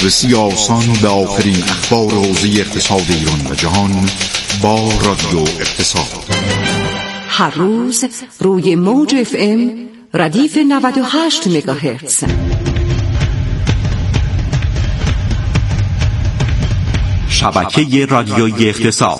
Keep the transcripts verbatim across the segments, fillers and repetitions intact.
دسترسی آسان به آخرین اخبار حوزه اقتصاد ایران و جهان با رادیو اقتصاد. هر روز روی موج اف ام ردیف نود و هشت مگاهرتز. شبکه رادیویی اقتصاد.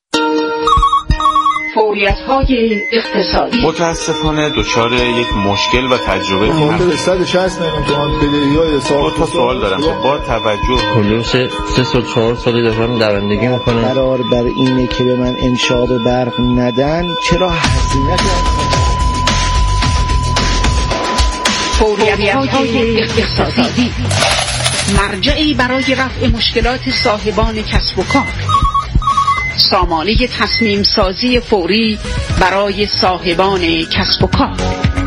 فوریت‌های اقتصادی. متاسفانه دچار یک مشکل و تجربه مورد به صد و شصت میلیون تومان بدهی‌های حساب. دو تا سوال دارم با توجه حدود سه سه و چهار سال دارم دوندگی میکنم. قرار بر اینه که به من انشاء برق ندن، چرا هزینه کردن؟ فوریت‌های اقتصادی، مرجعی برای رفع مشکلات صاحبان کسب و کار. سامانه تصمیم سازی فوری برای صاحبان کسب و کار.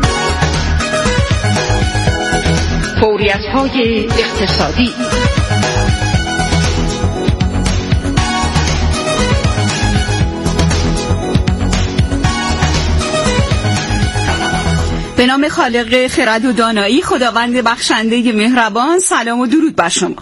فوریت‌های اقتصادی. به نام خالق خرد و دانایی، خداوند بخشنده مهربان، سلام و درود بر شما.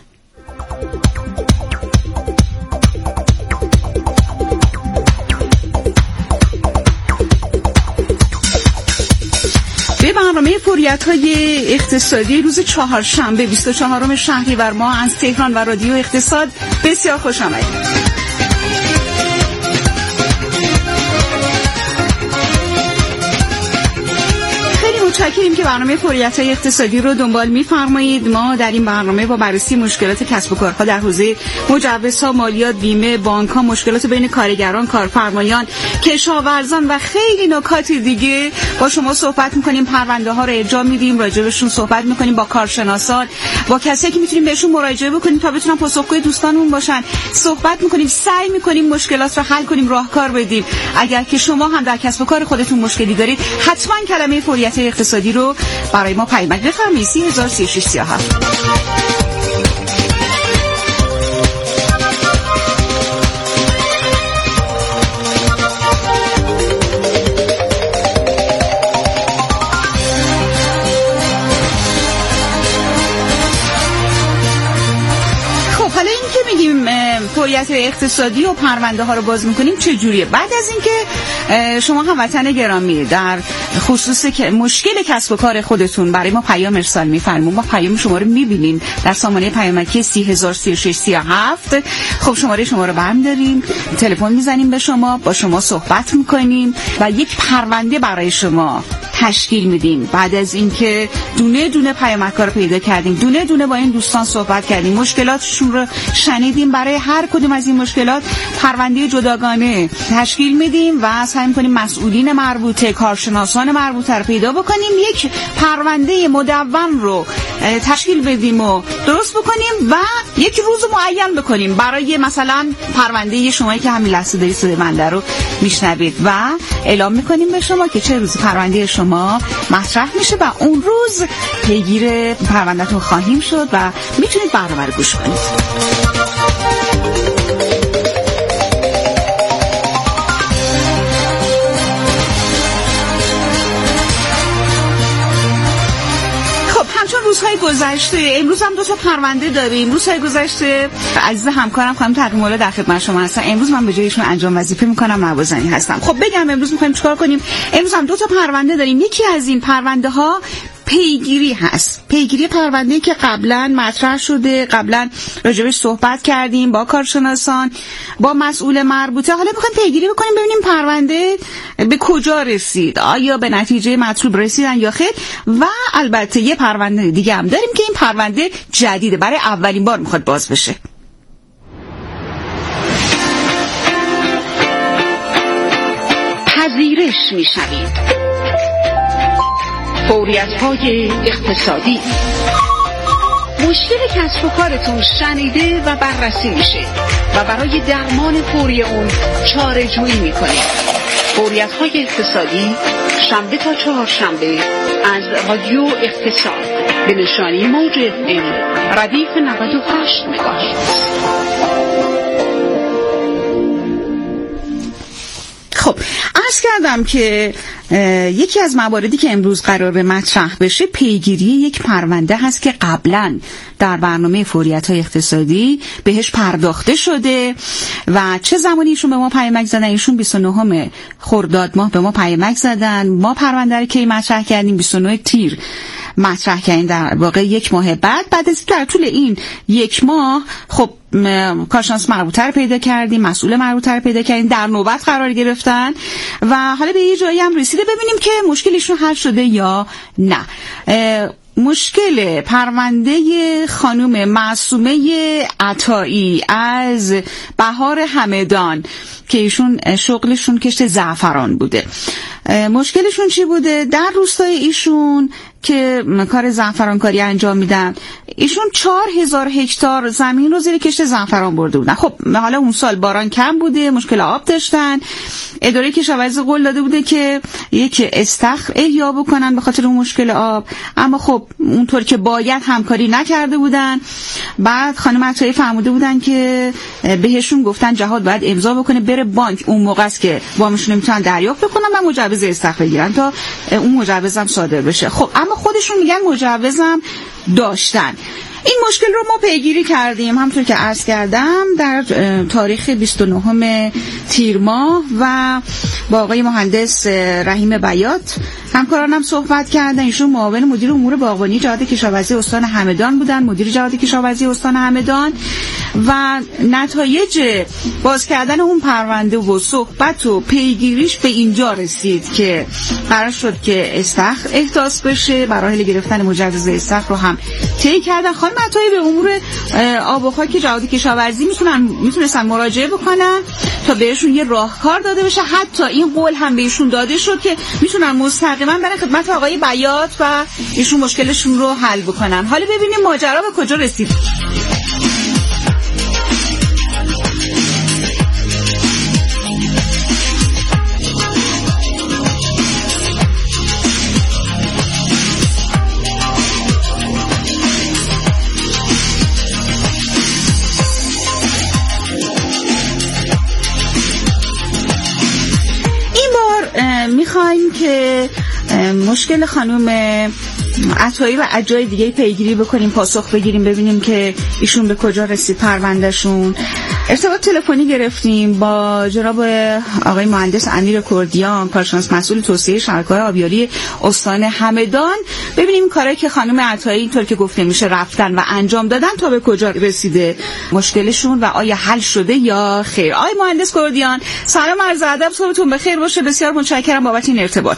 به برنامه فوریت‌های اقتصادی روز چهارشنبه بیست و چهارم شهریور ماه از تهران و رادیو اقتصاد بسیار خوش آمدید. متشکریم که برنامه فوریت‌های اقتصادی رو دنبال می‌فرمایید. ما در این برنامه با بررسی مشکلات کسب و کارها در حوزه مجوزها، مالیات، بیمه، بانک‌ها، مشکلات بین کارگران، کارفرمایان، کشاورزان و خیلی نکات دیگه با شما صحبت می‌کنیم. پرونده‌ها رو ارجاع میدیم، راجعشون صحبت می‌کنیم با کارشناسان، با کسایی که می‌تونیم بهشون مراجعه بکنیم تا بتونن پاسخگوی دوستانمون باشن. صحبت می‌کنیم، سعی می‌کنیم مشکلات رو حل کنیم، راهکار بدیم. اگر که شما هم در کسب و کار خودتون مشکلی دارید، حتماً کلمه فوریت‌های اقتصادی رو برای ما پیامک بفرمایید. سی هزار سی و شش سی و هفت. خب حالا این که میگیم فوریت اقتصادی و پرونده ها رو باز میکنیم چه جوریه؟ بعد از اینکه شما هم وطن گرامی در خصوص که مشکل کسب و کار خودتون برای ما پیام ارسال می‌فرمایید، ما پیام شما رو می‌بینیم در سامانه پیامکی سی هزار سی و شش سی و هفت. خب شماره شما رو برمی داریم، تلفن میزنیم به شما، با شما صحبت می‌کنیم و یک پرونده برای شما تشکیل میدیم. بعد از اینکه دونه دونه پیامک‌ها رو پیدا کردیم، دونه دونه با این دوستان صحبت کردیم، مشکلاتشون رو شنیدیم، برای هر کدوم از این مشکلات پرونده جداگانه تشکیل میدیم و سعی می‌کنیم مسئولین مربوطه، کارشناسان مربوطه رو پیدا بکنیم، یک پرونده مدون رو تشکیل بدیم و درست بکنیم و یک روز معین بکنیم برای مثلا پرونده شما که همین لحظه دارید صدای بنده رو میشنوید و اعلام میکنیم به شما که چه روز پرونده شما مطرح میشه و اون روز پیگیر پروندهتون خواهیم شد و میتونید برنامه رو گوش کنید. روزهای گذشته، امروز هم دو تا پرونده داریم. روزهای گذشته عزیز همکارم خانم تقوی‌مولا در خدمت شما هستن. امروز من به جای ایشون انجام وظیفه میکنم، نوازنی هستم. خب بگم امروز میخوایم چیکار کنیم؟ امروز هم دو تا پرونده داریم. یکی از این پرونده ها پیگیری هست. پیگیری پرونده که قبلا مطرح شده، قبلا راجبش صحبت کردیم با کارشناسان، با مسئول مربوطه. حالا میخوایم پیگیری بکنیم ببینیم پرونده به کجا رسید، آیا به نتیجه مطلوب رسیدن یا خیر. و البته یه پرونده دیگه هم داریم که این پرونده جدیده، برای اولین بار میخواد باز بشه. پذیرش میشوید. فوریت‌های اقتصادی. مشکل کسب و کارتون شنیده و بررسی میشه و برای درمان فوری اون چاره جویی میکنید. فوریت‌های اقتصادی شنبه تا چهارشنبه از رادیو اقتصاد به نشانی موج اف ام ردیف نود و هشت مگاهرتز. خب عرض کردم که یکی از مواردی که امروز قرار به مطرح بشه پیگیری یک پرونده هست که قبلا در برنامه فوریت‌های اقتصادی بهش پرداخته شده و چه زمانی ایشون به ما پیامک زدن. ایشون بیست و نهم خرداد ماه به ما پیامک زدن، ما پرونده رو کی مطرح کردیم؟ بیست و نه تیر مطرح کردیم، در واقع یک ماه بعد. بعد از در طول این یک ماه خب کارشناس مربوطه رو پیدا کردیم، مسئول مربوطه رو پیدا کردیم، در نوبت قرار گرفتن و حالا به یه جایی هم رسیده ببینیم که مشکلشون حل شده یا نه. مشکل پرونده خانم معصومه عطایی از بهار همدان که ایشون شغلشون کشت زعفران بوده، مشکلشون چی بوده؟ در روستای ایشون که کار زعفران کاری انجام میدن، ایشون چهار هزار هکتار زمین رو زیر کشت زعفران برده بودن. خب حالا اون سال باران کم بوده، مشکل آب داشتن، اداره کشاورزی قول داده بوده که یک استخر احیا بکنن به خاطر اون مشکل آب، اما خب اونطور که باید همکاری نکرده بودن. بعد خانم عطایی فرموده بودن که بهشون گفتن جهاد باید امضا بکنه بره بانک، اون موقع است که وامشون نمیتونن دریافت بکنن و مجوز استخر بگیرن تا اون مجوزم صادر بشه. خب اما خودشون میگن مجوزم داشتن. این مشکل رو ما پیگیری کردیم همونطور که عرض کردم در تاریخ بیست و نهم تیر ماه و با آقای مهندس رحیم بیات همکارانم صحبت کردن. ایشون معاون مدیر امور باغبانی جهاد کشاورزی استان همدان بودن، مدیر جهاد کشاورزی استان همدان، و نتایج باز کردن اون پرونده و صحبت و پیگیریش به اینجا رسید که قرار شد که استخر احداث بشه. برای گرفتن مجوز استخر رو هم طی کردن. خانم عطایی به امور آب و خاک جهاد کشاورزی میتونن میتونستن مراجعه بکنن تا بهشون یه راهکار داده بشه. حتی این قول هم بهشون داده شد که میتونن مستقیما برن خدمت آقای بیات و ایشون مشکلشون رو حل بکنن. حالا ببینیم ماجرا به کجا رسید. میخوایم که مشکل خانم عطایی و از جای دیگه پیگیری بکنیم، پاسخ بگیریم، ببینیم که ایشون به کجا رسید پروندهشون. ارتباط تلفنی گرفتیم با جناب آقای مهندس امیر کردیان، کارشناس مسئول توسعه شبکه‌های آبیاری استان همدان، ببینیم کاری که خانم عطایی اینطور که گفته میشه رفتن و انجام دادن تا به کجا رسیده مشکلشون و آیا حل شده یا خیر. آقای مهندس کردیان سلام، عرض ادب، صبحتون بخیر باشه. بسیار متشکرم بابت این ارتباط.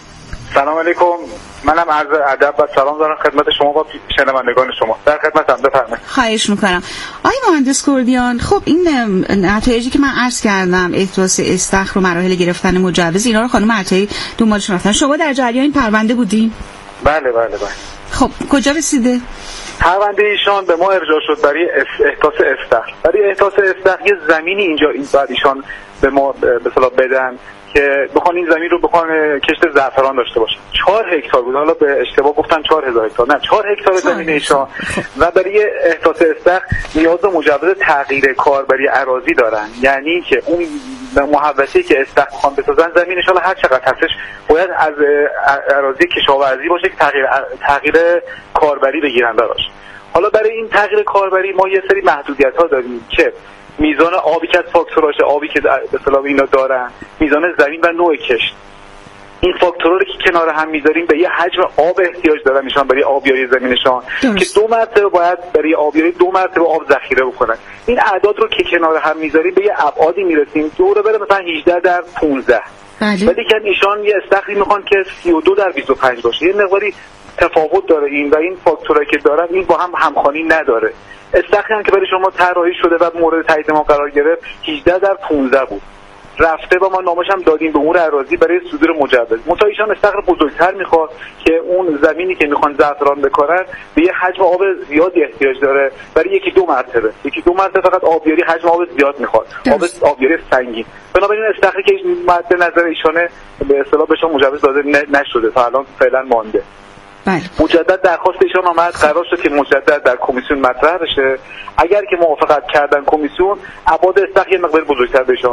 سلام علیکم، منم عرض ادب و سلام دارم خدمت شما و شنوندگان شما. در خدمتم، بفرمایید. خواهش میکنم. آقای مهندس کردیان، خب این نتایجی که من عرض کردم، احداث استخر و مراحل گرفتن مجوز، اینا رو خانم عطایی دنبالش رفتن. شما در جریان این پرونده بودین؟ بله بله بله. خب کجا رسیده؟ پرونده ایشان به ما ارجاع شد برای احداث استخر. برای احداث استخر یه زمینی اینجا این بعد ایشان به ما به اصطلاح بدن که بخوان این زمین رو بخوان کشت زعفران داشته باشن. چهار هکتار بود، حالا به اشتباه گفتن چهار هزار هکتار، نه چهار هکتار زمین ایشان و برای احداث استخر نیاز به مجوز تغییر کاربری اراضی دارن. یعنی که اون محوطه‌ای که استخر میخوان بسازن زمینش حالا هر چقدر هستش باید از اراضی کشاورزی باشه که تغییر تغییر کاربری بگیرن براش. حالا برای این تغییر کاربری ما یه سری محدودیت‌ها داریم که میزان آبی که از فاکتوراژ آبی که به اصطلاح اینا دارن، میزان زمین و نوع کشت، این فاکتورها رو که کنار هم میذاریم به یه حجم آب احتیاج دارن نشان برای آبیاری زمینشان که دو مرتبه باید برای آبیاری دو مرتبه آب ذخیره بکنن. این اعداد رو که کنار هم میذاریم به یه ابعادی میرسیم دوره بره مثلا هجده در پانزده. ولی که ایشان یه استخری میخوان که سی و دو در بیست و پنج باشه. یه مقداری تفاوت داره این و این فاکتورایی که دارن این با هم همخوانی نداره. استخری هم که برای شما طراحی شده و مورد تایید ما قرار گرفت هجده در پانزده بود، رفته و ما نامش هم دادیم به امور اراضی برای صدور مجوز. منتها ایشان استخر بزرگتر میخواد که اون زمینی که میخوان زعفران بکارن به یه حجم آب زیادی احتیاج داره، برای یکی دو مرتبه یکی دو مرتبه فقط آبیاری حجم آب زیاد میخواد، آب آبیاری سنگین. بنابراین استخری که مد نظر ایشانه به اصطلاح به شما مجوز داده نشده تا الان فعلا مانده. بله. مجدد درخواست ایشان آمد، قرار شد که مجدد در کمیسیون مطرح بشه. اگر که موافقت کردن کمیسیون، ابعاد استخر یه مقدار بزرگتر بشه،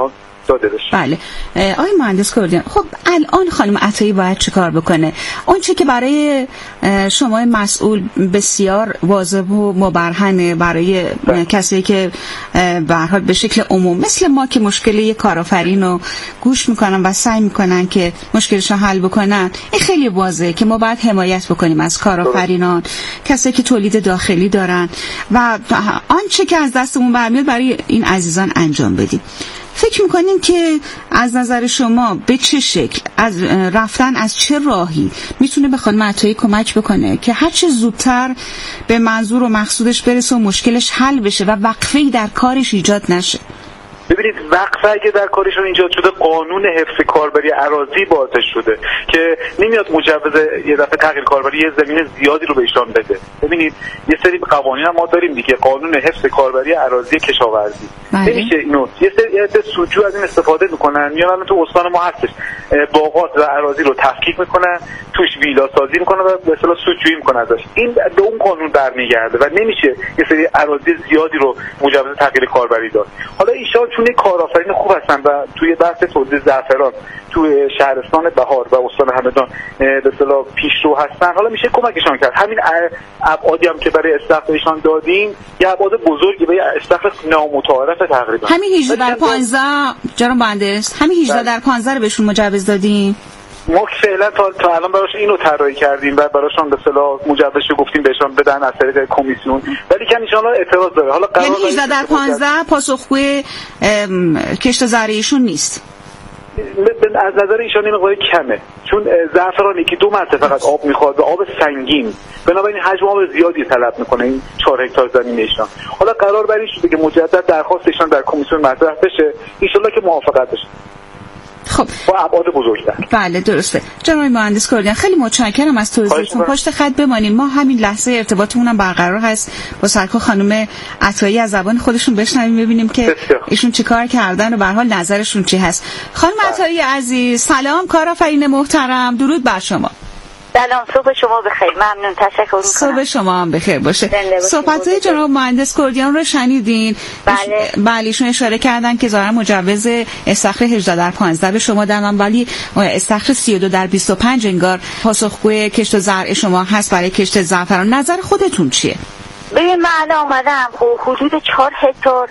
داده بشه. بله. آقای مهندس کردیان، خب الان خانم عطایی باید چیکار بکنه؟ اون چه که برای شما مسئول بسیار واضح و مبرهنه، برای بله. کسی که به هر حال به شکل عموم مثل ما که مشکل کارآفرین رو گوش میکنن و سعی میکنن که مشکلش رو حل بکنن، این خیلی واضحه که ما باید حمایت بکنیم از کارآفرینان، کسایی که تولید داخلی دارن و آنچه که از دستمون برمیاد برای این عزیزان انجام بدیم. فکر میکنین که از نظر شما به چه شکل از رفتن از چه راهی میتونه به خانم عطایی کمک بکنه که هر چه زودتر به منظور و مقصودش برسه و مشکلش حل بشه و وقفه‌ای در کارش ایجاد نشه؟ ببینید وقفه اگه در کارشون ایجاد شده، قانون حفظ کاربری اراضی باعث شده که نمیاد مجوز یه دفعه تغییر کاربری یه زمین زیادی رو به ایشان بده. ببینید یه سری قوانین هم ما داریم دیگه، قانون حفظ کاربری اراضی کشاورزی. نمیشه اینو یه سری یه سودجو از این استفاده میکنن، میان تو استان ما هستش باغات و اراضی رو تفکیک میکنن، توش ویلا سازی میکنن و به اصطلاح سودجویی میکنن ازش. این به اون قانون برمیگرده و نمیشه یه سری اراضی زیادی رو مجوز تغییر کاربری داد. حالا ایشان چون کارآفرین خوب هستن و توی بحث تولید زعفران توی شهرستان بهار و استان همدان به اصطلاح پیشرو هستن، حالا میشه کمکشان کرد. همین ابعادی هم که برای استخدامشان دادیم یه ابعاد بزرگی به استخدام نامتعارف تقریبا. همین هجده در پانزده جناب مهندس، همین هجده در پانزده رو بهشون مجوز دادیم. ما فعلا تا, تا الان براشون اینو طراحی کردیم و براشون به اصطلاح مجوزشو گفتیم بهشون بدن از طریق کمیسیون، ولی که ان شاء الله اعتراض داره. حالا قرار یعنی هجده در پانزده پاسخگوی کشت زرعیشون نیست. از نظر ایشان این مقدار کمه، چون زعفرانی که دو مرتبه فقط آب میخواد و آب سنگین، بنابراین حجم آب زیادی طلب میکنه این چهار هکتار زمین ایشان. حالا قرار بر این شده که مجدد درخواستشان در کمیسیون مطرح بشه، ان شاء الله که موافقت بشه. خب با ابعاد بزرگتر. بله درسته. جناب مهندس کردیان خیلی متشکرم از توضیحتون. پشت خط بمانید، ما همین لحظه ارتباطمون هم برقرار هست با سرکار خانم عطایی، از زبان خودشون بشنویم ببینیم که ایشون چیکار کردن و به هر حال نظرشون چی هست. خانم عطایی عزیز سلام، کارآفرین محترم، درود بر شما. سلام، صبح شما بخیر. ممنون، تشکر می‌کنم. صبح شما هم بخیر باشه. صحبت‌های جناب مهندس کردیان رو شنیدین؟ بله. بله ایشون اشاره کردن که ظاهرا مجوز استخر هجده در پانزده به شما دادن، ولی استخر سی و دو در بیست و پنج انگار پاسخگوی کشت و زرع شما هست برای کشت زعفران. نظر خودتون چیه؟ ببین من الان اومدم حدود چهار هکتار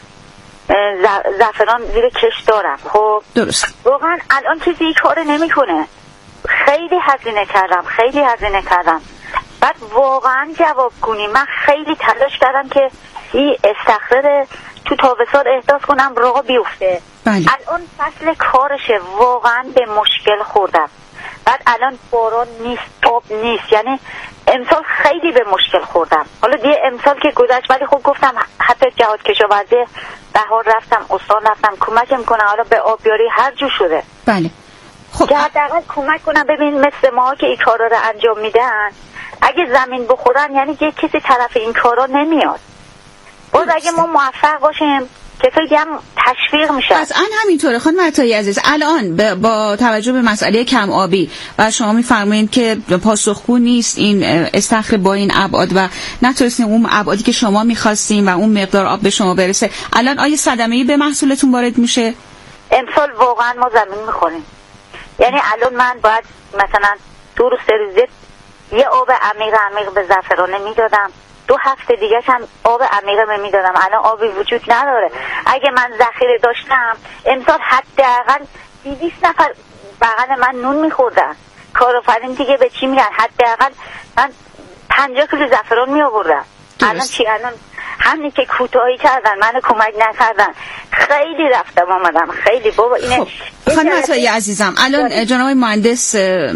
زعفران زیر کشت دارم. خب درست. واقعا الان چیزی کار نمی‌کنه. خیلی هزینه کردم خیلی هزینه کردم بعد واقعا جوابگونی من خیلی تلاش کردم که این استخر تو تابستان احداث کنم راه بیفته. بله. الان فصل کارشه، واقعا به مشکل خوردم. بعد الان باران نیست، آب نیست، یعنی امسال خیلی به مشکل خوردم. حالا دیگه امسال که گذشت، ولی خب گفتم حتی جهاد کشاورزی بهار رفتم، استان رفتم، کمکم کنه حالا به آبیاری هر جو شده. بله. خب که حداقل کمک کنم. ببین مثل ما که این کارا رو انجام میدن، اگه زمین بخورن یعنی یه کسی طرف این کارا نمیاد. باز اگه ما موفق باشیم کسایی هم تشویق میشن. قطعاً همینطوره خانم عطایی عزیز. الان با توجه به مسئله کم آبی و شما میفرمایید که پاسخگو نیست این استخر با این ابعاد و نتونستین اون ابعادی که شما میخواستین و اون مقدار آب به شما برسه، الان آیا صدمه‌ای به محصولتون وارد میشه؟ امسال واقعا ما زمین میخوریم. یعنی الان من باید مثلا دو روز سه روز یه آب عمیق عمیق به زعفرانه میدادم، دو هفته دیگه هم آب عمیقه میدادم. الان آبی وجود نداره. اگه من ذخیره داشتم امسال حداقل دویست نفر بغل من نون میخوردن. کارآفرین دیگه به چی میگن؟ حداقل من پنجاه کیلو زعفران می آوردم. الان چی؟ الان همین که کوتاهی کردن، منو کمک نکردن. خیلی رفتم آمدم، خیلی بابا اینه. خب. خانم عطایی عزیزم، الان جناب مهندس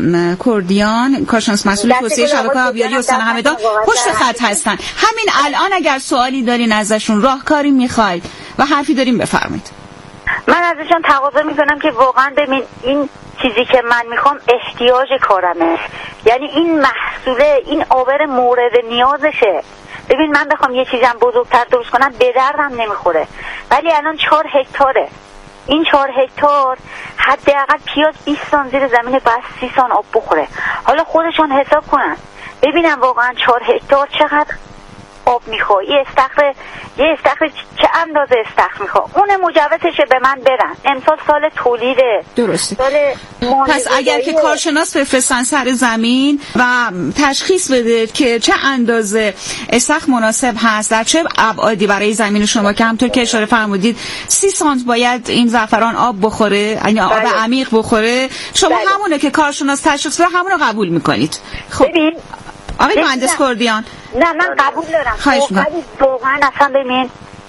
کردیان کارشناس مسئول توسعه شبکه‌های آبیاری استان همدان پشت خط هستن. همین الان اگر سوالی دارین ازشون، راهکاری میخواید و حرفی دارین بفرمایید. من ازشون تقاضا میکنم که واقعا ببین این چیزی که من میخوام احتیاج کارمه، یعنی این محصوله، این آبر مورد نیازشه. ببین من بخوام یه چیزم بزرگتر درست کنم به دردم نمیخوره، ولی الان چهار هکتاره. این چهار هکتار حداقل پیاز بیست سان زیر زمین باید سی سان آب بخوره. حالا خودشون حساب کنن ببینم واقعا چهار هکتار چقدر آب میخواد، یه استخر یه استخر چه اندازه استخر میخواد، اون مجوزش به من بدن. امسال سال تولیده. درسته. سال پس اگر که کارشناس بفرستن سر زمین و تشخیص بده که چه اندازه استخر مناسب هست در چه ابعادی برای زمین شما، که همونطور که اشاره فرمودید سی سانت باید این زعفران آب بخوره، یعنی آب بله. عمیق بخوره، شما بله. همونه که کارشناس تشخیص بده همون رو قبول میکنید. خب ببین آقای مهندس کردیان، نه من قبول دارم. خواهش می‌کنم. واقعا اصلا ببین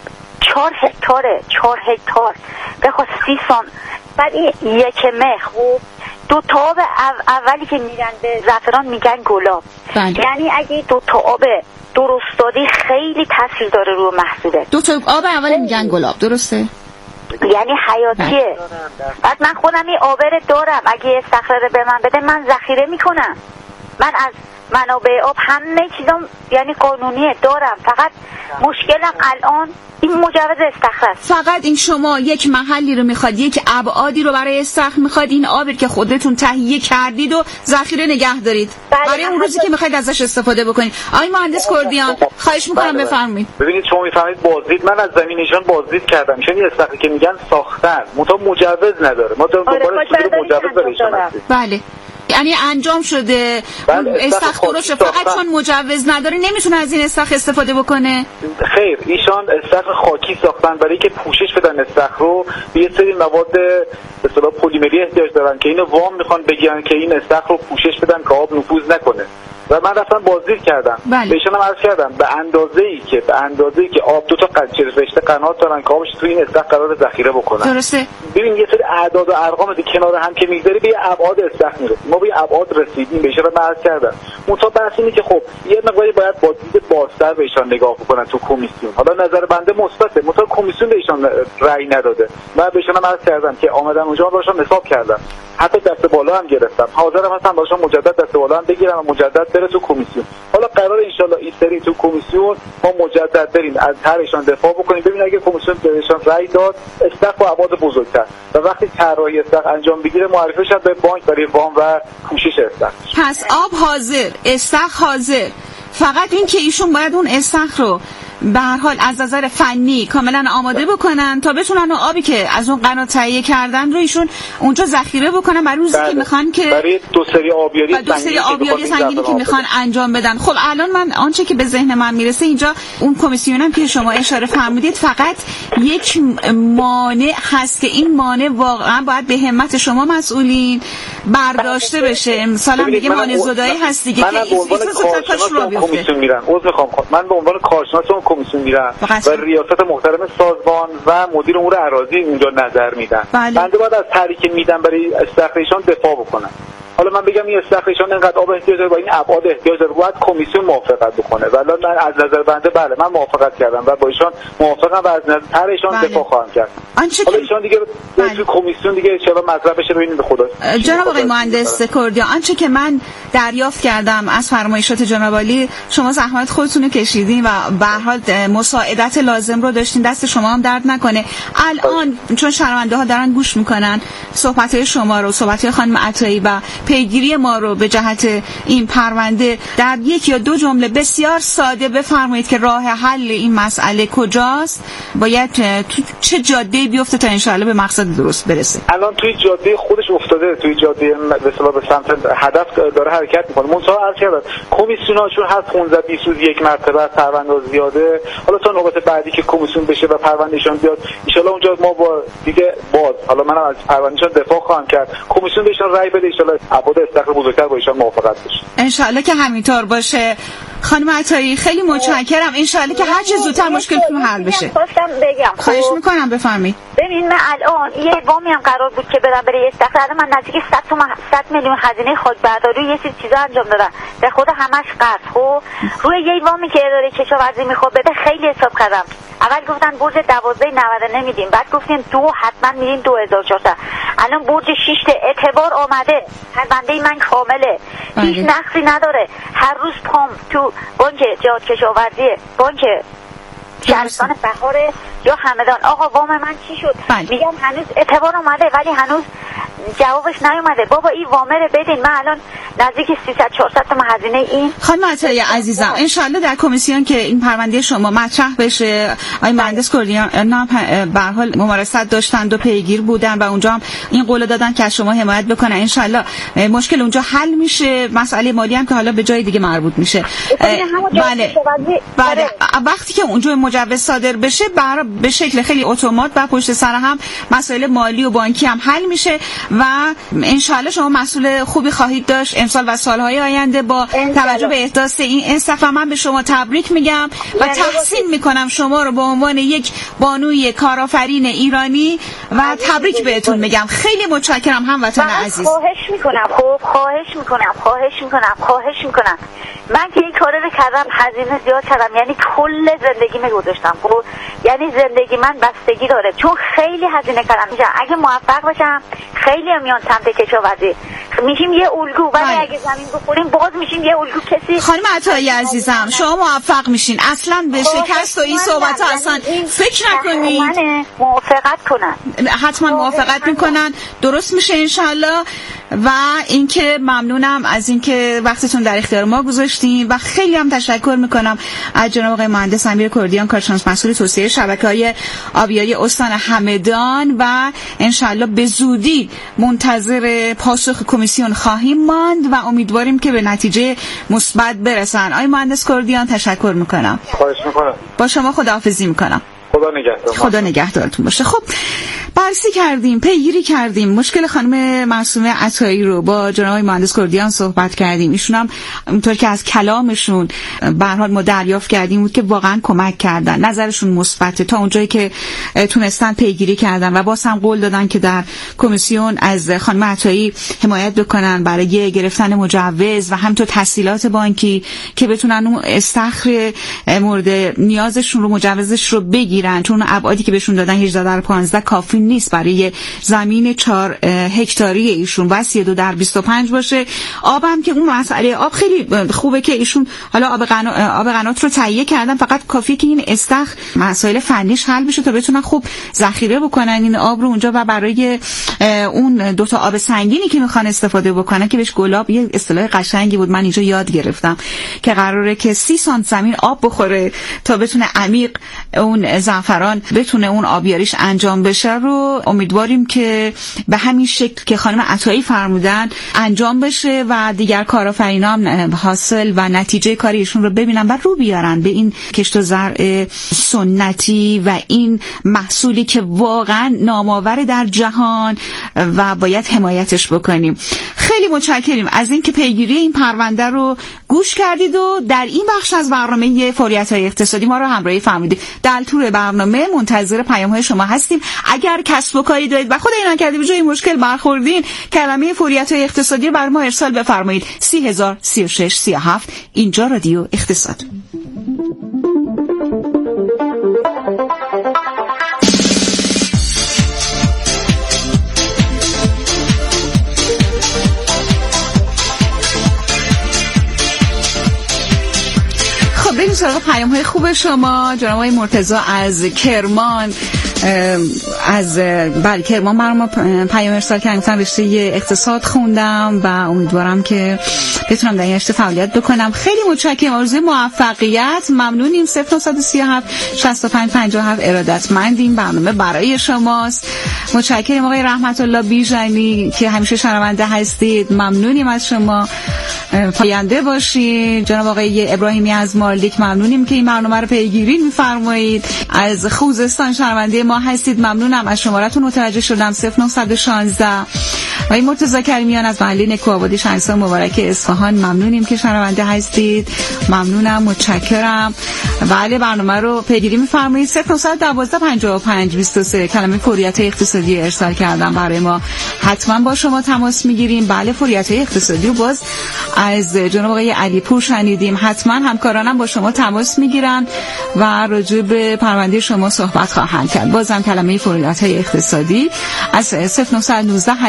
چهار هکتاره چهار هکتار بخواد سی سان بعد این یک مخ و دو تا آب اولی که میرن به زعفران میگن گلاب. بند. یعنی اگه دو تا آب درستادی خیلی تاثیر داره رو محصوله. دو تا آب اولی میگن گلاب، درسته؟ یعنی حیاتیه. بعد من خودم این آبر دارم، اگه استخره به من بده من ذخیره میکنم. من از منابع آب همه چیزام یعنی قانونیه دارم، فقط مشکلم الان این مجوز استخر است. فقط این شما یک محلی رو میخواد، یک ابعادی رو برای استخر میخواد، این آبی که خودتون تهیه کردید و ذخیره نگه دارید برای اون روزی که میخواید ازش استفاده بکنید. آقای مهندس کردیان خواهش میکنم بفرمایید. ببینید شما میفهمید بازدید، من از زمینشان بازدید کردم، چون این استخری که میگن ساختن متو مجوز نداره، ما دوباره مجوز برایشون هست. بله یعنی انجام شده استخر درست، فقط چون مجوز نداره نمیتونه از این استخر استفاده بکنه. خیر، ایشان استخر خاکی ساختن برای که پوشش بدن استخر رو به یه سری مواد به اصطلاح پلیمری احتیاج دارن که اینو وام میخوان بگیرن که این استخر رو پوشش بدن که آب نفوذ نکنه. و من رفتم بازدید کردم. بله. بهشون هم عرض کردم به اندازه‌ای که به اندازه‌ای که آب دو تا قطره رشته قنات دارن که آبش تو این استخر قرار ذخیره بکنن. درسته. ببین یه سری اعداد و ارقام دی کنار هم که میذاری به ابعاد استخر میرسیم. ما به ابعاد رسیدیم، بهشون هم عرض کردم. منتها بحث اینه که خب یه مقداری باید با دید بازتر بهشون نگاه بکنن تو کمیسیون. حالا نظر بنده مثبته، منتها کمیسیون بهشون رأی نداده. من بهشون هم عرض کردم که آمدم اونجا باشون حساب کردم. حتی دست بالا هم گرفتم. حاضرم هستم باشون مجدد دست بالا هم بگیرم و مجدد بره تو کمیسیون. حالا قرار ان شاء الله این سری تو کمیسیون ما مجدد بریم از طرحشون دفاع بکنیم، ببین اگه کمیسیون بهشون رأی داد استخر با ابعاد بزرگتر و وقتی طراحی استخر انجام بگیره معرفی شد به بانک برای وام و پوشش استخر. پس آب حاضر، استخر حاضر، فقط این که ایشون باید اون استخر رو به هر حال از نظر فنی کاملا آماده بکنن تا بتونن آبی که از اون قنات تهیه کردن رو ایشون اونجا ذخیره بکنن برای روزی که میخوان که برای دو سری آبیاری دو سری آبیاری سنگینی که میخوان انجام بدن. خب الان من آنچه که به ذهن من میرسه اینجا اون کمیسیونم که شما اشاره فرمودید فقط یک مانع هست که این مانع واقعا باید به همت شما مسئولین برداشته بشه. مثلا دیگه مانع زدایی هست دیگه که این کارشناس کمیسیون میرن. عذر میخوام، من به عنوان کارشناس کمیسیون میرن و ریاست محترم سازمان و مدیر امور اراضی اونجا نظر میدن. بله. بنده باید از طرحی که میدن برای استخرشان دفاع بکنم. حالا من بگم این استخرشان اینقدر آب احتیاج داره با این ابعاد احتیاج داره، باید کمیسیون موافقت بکنه. ولی من از نظر بنده بله من موافقت کردم و با ایشان موافقم و از نظر طرحشان بله. دفاع خواهم کرد. حالا ایشان دیگه بله. تو کمیسیون دیگه ان شاء الله مطرح بشه ببینیم به خدا. جناب آقای مهندس کردیان، آنچه که من دریافت کردم از فرمایشات جناب عالی، شما زحمت خودتون رو کشیدین و به هر حال مساعدت لازم رو داشتین، دست شما هم درد نکنه. الان چون شنونده ها دارن گوش میکنن صحبت‌های شما رو، صحبت‌های خانم عطایی و پیگیری ما رو به جهت این پرونده، در یک یا دو جمله بسیار ساده بفرمایید که راه حل این مسئله کجاست؟ باید تو چه جاده‌ای بیفته تا ان شاءالله به مقصد درست برسه؟ الان توی جاده خودش افتاده، توی جاده به اصطلاح به سمت هدف داره حرکت میکنه. منتها عرض کردم کمیسیوناشون هست پانزده بیست روز یک مرتبه پرونده زیاده. حالا تا نوبت بعدی که کمیسیون بشه و پروندهشون بیاد ان شاءالله اونجا ما با دیگه باز حالا منم از پروندهشون دفاع خواهم کرد، کمیسیون بهشون رأی بده ان شاءالله ابعاد استخر بزرگتر با ایشان موافقت بشه. ان شاءالله که همینطور باشه. خانم عطایی خیلی متشکرم، ان شاءالله که هر چه زودتر مشکلتون حل بشه. خواستم بگم خواهش میکنم بفرمایید. ببین من الان یه وامی هم قرار بود که بدم برای استخر، الان من نزدیک صد تومن صد میلیون هزینه خاکبرداری یه سری چیزا انجام دادم به خود همش قرض. خب روی یه وامی که اداره کشاورزی میخواد بده خیلی حساب کردم. اول گفتن برج دوازده نود نمیدیم، بعد گفتیم دو حتما میدیم دو هزار و چهارصد، الان برج شش اعتبار آمده، پرونده من کامله، هیچ نقصی نداره. هر روز پام تو بانک جهاد کشاورزی، بانک شهرستان بهار یا همدان، آقا وام من چی شد؟ بله. میگم هنوز اعتبار اومده ولی هنوز جوابش نیومده. بابا این وامره بدین، من الان نزدیک سیصد چهارصد تومن هزینه این. خانم عطایی عزیزم انشالله در کمیسیون که این پرونده شما مطرح بشه، آقای مهندس کردیان نه به هر حال ممارست داشتن و پیگیر بودن و اونجا هم این قول دادن که از شما حمایت بکنن. انشالله مشکل اونجا حل میشه، مسئله مالی هم که حالا به جای دیگه مربوط میشه. بله بله وقتی که اونجا مجوز صادر بشه برای به شکل خیلی اتومات و پشت سر هم مسائل مالی و بانکی هم حل میشه و انشالله شما مسئول خوبی خواهید داشت امسال و سالهای آینده با توجه به احداث این استفاده. من به شما تبریک میگم و تحسین میکنم شما رو به عنوان یک بانوی کارآفرین ایرانی و تبریک بهتون میگم. خیلی متشکرم هموطن عزیز. خواهش میکنم خب خواهش میکنم خواهش میکنم خواهش میکنم من که این کارو کردم هزینه زیاد کردم، یعنی کل زندگی می گذاشتم خب، یعنی زندگی من بستگی داره چون خیلی هزینه کردم. اگه موفق باشم خیلی هم میان سمت کشاورزی میشیم یه الگو، ولی اگه زمین بخوریم باز میشیم یه الگو. کسی خانم عطایی عزیزم شما موفق میشین، اصلا به شکست و این صحبت ها اصلا فکر نکنید. من موافقت کنن حتما موافقت میکنن، درست میشه انشالله. و اینکه ممنونم از اینکه وقتتون در اختیار ما گذاشتین و خیلی هم تشکر میکنم از جناب آقای مهندس امیر کردیان کارشناس مسئول توسعه شبکه‌های آبیاری استان همدان و انشالله به زودی منتظر پاسخ کمیسیون خواهیم ماند و امیدواریم که به نتیجه مثبت برسن. آقای مهندس کردیان تشکر میکنم. خواهش میکنم. با شما خداحافظی میکنم. خدا نگهدار. خدا نگهدارتون باشه. خب بررسی کردیم، پیگیری کردیم مشکل خانم معصومه عطایی رو، با جناب مهندس کردیان صحبت کردیم. ایشون هم اونطور که از کلامشون به هر حال ما دریافت کردیم بود که واقعا کمک کردن، نظرشون مثبته، تا اونجایی که تونستن پیگیری کردن و باز هم قول دادن که در کمیسیون از خانم عطایی حمایت بکنن برای گرفتن مجوز و همینطور تسهیلات بانکی که بتونن اون استخر مورد نیازشون رو مجوزش رو بگیرن، چون ابعادی که بهشون دادن هجده در پانزده کافی نیست برای زمین چهار هکتاری ایشون و سی و دو در بیست و پنج باشه. آبم که اون مسئله آب خیلی خوبه که ایشون حالا آب قنات آب قنات رو تهیه کردن، فقط کافیه که این استخر مسائل فنیش حل بشه تا بتونن خوب ذخیره بکنن این آب رو اونجا و برای اون دو تا آب سنگینی که میخوان استفاده بکنن که بهش گلاب، یه اصطلاح قشنگی بود من اینجا یاد گرفتم که قراره که سی سانت زمین آب بخوره تا بتونه عمیق اون زعفران بتونه اون آبیاریش انجام بشه رو امیدواریم که به همین شکل که خانم عطایی فرمودن انجام بشه و دیگر کارآفرینان هم حاصل و نتیجه کاریشون رو ببینن و رو بیارن به این کشت و زرع سنتی و این محصولی که واقعا نامآور در جهان و باید حمایتش بکنیم. خیلی متشکریم از اینکه پیگیری این پرونده رو گوش کردید و در این بخش از برنامه فوریت‌های اقتصادی ما رو همراهی فرمودید. در طول برنامه منتظر پیام‌های شما هستیم. اگر کسب و کاری دارید و خدای نکرده به جای مشکل برخوردین، کلمه فوریت‌های اقتصادی رو بر ما ارسال بفرمایید. سی هزار سی و شش سی و هفت. اینجا رادیو اقتصاد. بریم سراغ پیام‌های خوب شما. جناب آقای مرتضی از کرمان از بله کرمان برام پیام ارسال کردن، گفتن رشته اقتصاد خوندم و امیدوارم که بتونم در این رشته فعالیت بکنم. خیلی متشکرم، آرزوی موفقیت، ممنونیم. صفر نه سه هفت شصت و پنج پنجاه و هفت ارادتمندیم، برنامه برای شماست. متشکرم آقای رحمت الله بیژنی که همیشه شنونده هستید، ممنونیم از شما، پاینده باشید. جناب آقای ابراهیمی از مالک ممنونیم که این برنامه رو پیگیری می‌فرمایید. از خوزستان شنونده ما هستید، ممنونم، از شمارتون متوجه شدم صفر نه یک شش. آقای مرتضی کریمیان از محله نکوآبادی شهرستان مبارک اصفهان ممنونیم که شنونده هستید، ممنونم، متشکرم. بله برنامه رو پیگیری می‌فرمایید. صفر نه یک دو پنجاه و پنج بیست و سه کلمه فوریت اقتصادی ارسال کردم برای ما، حتما با شما تماس می‌گیریم. بله فوریت اقتصادی رو باز از جناب آقای علی پور شنیدیم، حتما همکارانم با شما تماس میگیرن و راجع به پرونده شما صحبت خواهند کرد. بازم کلمه فوریت اقتصادی از صفر نه یک نه هشتاد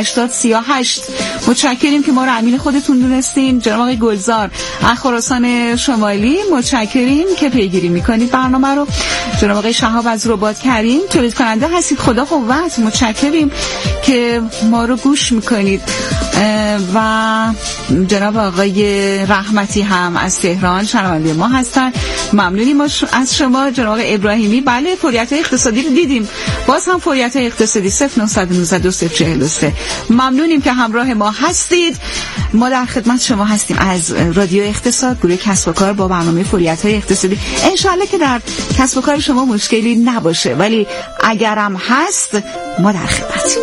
سی و هشت. متشکریم که ما رو امین خودتون دونستین. جناب آقای گلزار از خراسان شمالی متشکریم که پیگیری میکنید برنامه رو. جناب آقای شهاب از رباط کریم تولید کننده هستید، خدا قوت. متشکریم که ما رو گوش میکنید. و جناب آقای رحمتی هم از تهران شنونده ما هستن، ممنونیم از شما. جناب آقای ابراهیمی بله فوریت اقتصادی رو دیدیم، باز هم فوریت اقتصادی صفر نه یک نه دو صفر چهار سه. ممنونیم که همراه ما هستید. ما در خدمت شما هستیم از رادیو اقتصاد، گروه کسب و کار با برنامه فوریت های اقتصادی. انشالله که در کسب و کار شما مشکلی نباشه، ولی اگرم هست ما در خدمتیم.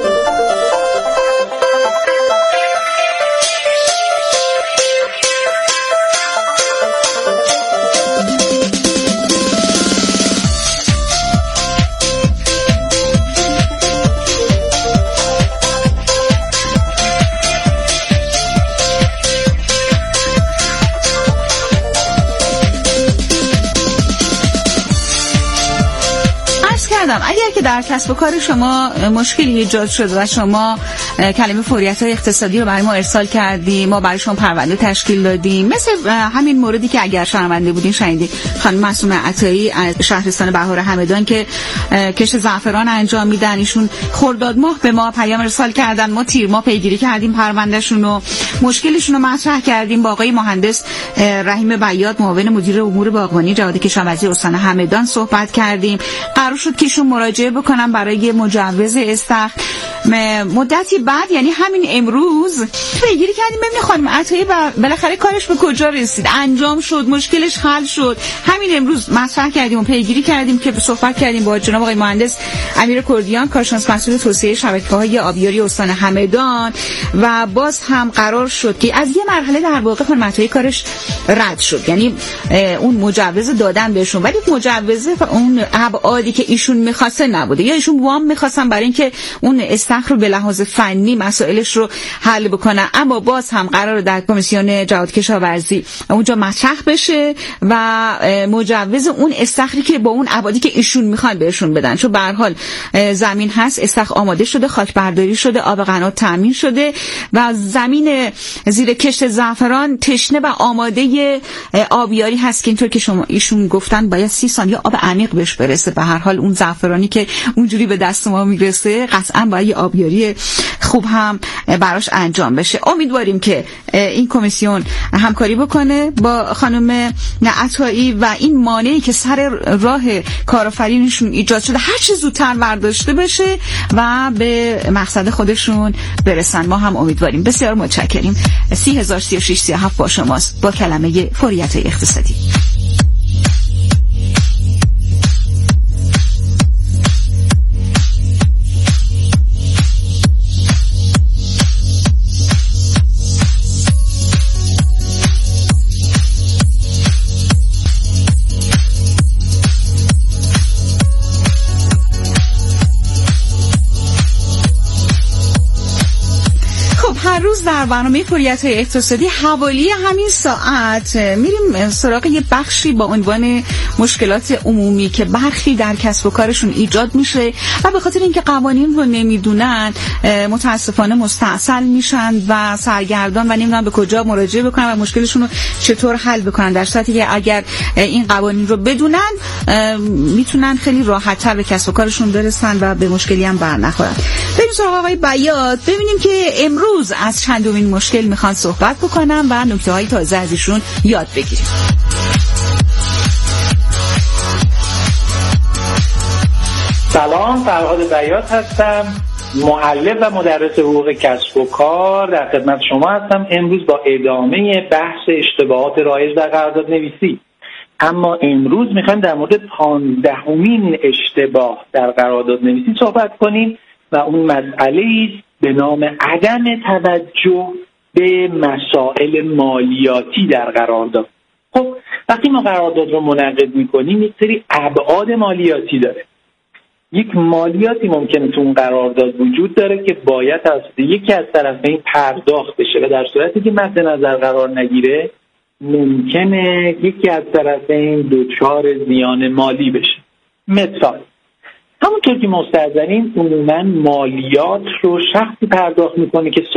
اگر که در کسب و کار شما مشکلی ایجاد شد و شما کلمه فوریت های اقتصادی رو برای ما ارسال کردیم، ما برای شما پرونده تشکیل دادیم، مثل همین موردی که اگر شنونده بودین شنیدید خانم معصومه عطایی از شهرستان بهار همدان که کشت زعفران انجام میدن، ایشون خرداد ماه به ما پیام ارسال کردن، ما تیر ما پیگیری کردیم پروندهشون رو، مشکلشون رو مطرح کردیم، با آقای مهندس رحیم بیات معاون مدیر امور باغبانی جهاد کشاورزی استان همدان صحبت کردیم. قرار شد که ایشون مراجعه بکنم برای مجوز استخر. مدتی بعد یعنی همین امروز پیگیری کردیم ببینید خانم عطایی بالاخره کارش به کجا رسید، انجام شد، مشکلش حل شد. همین امروز مطرح کردیم و پیگیری کردیم که صحبت کردیم با جناب آقای مهندس امیر کردیان، کارشناس مسئول توسعه شبکه‌های آبیاری استان همدان، و باز هم قرار شد که از یه مرحله در واقع خانم عطایی کارش رد شد، یعنی اون مجوز دادن بهشون، ولی مجوز اون ابعادی که ایشون می‌خواسته نبوده، یا ایشون وام می‌خواستن برای اینکه اون استخر رو به لحاظ فنی مسائلش رو حل بکنن. اما باز هم قرار در کمیسیون جهاد کشاورزی اونجا مطرح بشه و مجوز اون استخری که با اون ابعادی که ایشون میخوان بهشون بدن، چون به هر حال زمین هست، استخر آماده شده، خاک برداری شده، آب قنات تامین شده و زمین زیر کشت زعفران تشنه و آماده آبیاری هست که اینطور که شما ایشون گفتن باید سی ثانیه آب عمیق بهش برسه. به هر حال اون زعفرانی که اونجوری به دست ما میرسه قطعا باید آبیاری خوب هم براش انجام بشه. امیدواریم که این کمیسیون همکاری بکنه با خانم عطایی و این مانعی که سر راه کارآفرینشون ایجاد شده هر چه زودتر برداشته بشه و به مقصد خودشون برسن. ما هم امیدواریم. بسیار متشکریم. سی هزار سی و شش سی و هفت با شماست با کلمه فوریت اقتصادی. روز در برنامه فوریت های اقتصادی حوالی همین ساعت میریم سراغ یه بخشی با عنوان مشکلات عمومی که برخی در کسب و کارشون ایجاد میشه و به خاطر اینکه قوانین رو نمیدونن متاسفانه مستعصل میشن و سرگردان و نمیدونن به کجا مراجعه بکنن و مشکلشون رو چطور حل بکنن، در صورتی که اگر این قوانین رو بدونن میتونن خیلی راحت‌تر به کسب و کارشون برسن و به مشکلی هم برنخورن. بریم سراغ آقای بیات ببینیم که امروز از چندمین مشکل میخوان صحبت بکنم و نکته های تازه از ایشون یاد بگیریم. سلام، فرهاد بیات هستم، معلم و مدرس حقوق کسب و کار در خدمت شما هستم. امروز با ادامه بحث اشتباهات رایج در قرارداد نویسی، اما امروز میخوایم در مورد پانزدهمین اشتباه در قرارداد نویسی صحبت کنیم و اون مسئله است به نام عدم توجه به مسائل مالیاتی در قرارداد. خب وقتی ما قرارداد رو منعقد میکنیم یک سری ابعاد مالیاتی داره. یک مالیاتی ممکنه تو اون قرارداد وجود داره که باید از یکی از طرفین پرداخت بشه و در صورتی که مد نظر قرار نگیره ممکنه یکی از طرفین دچار زیان مالی بشه. مثال، همونطور که مستحضرین عموما مالیات رو شخصی پرداخت میکنه که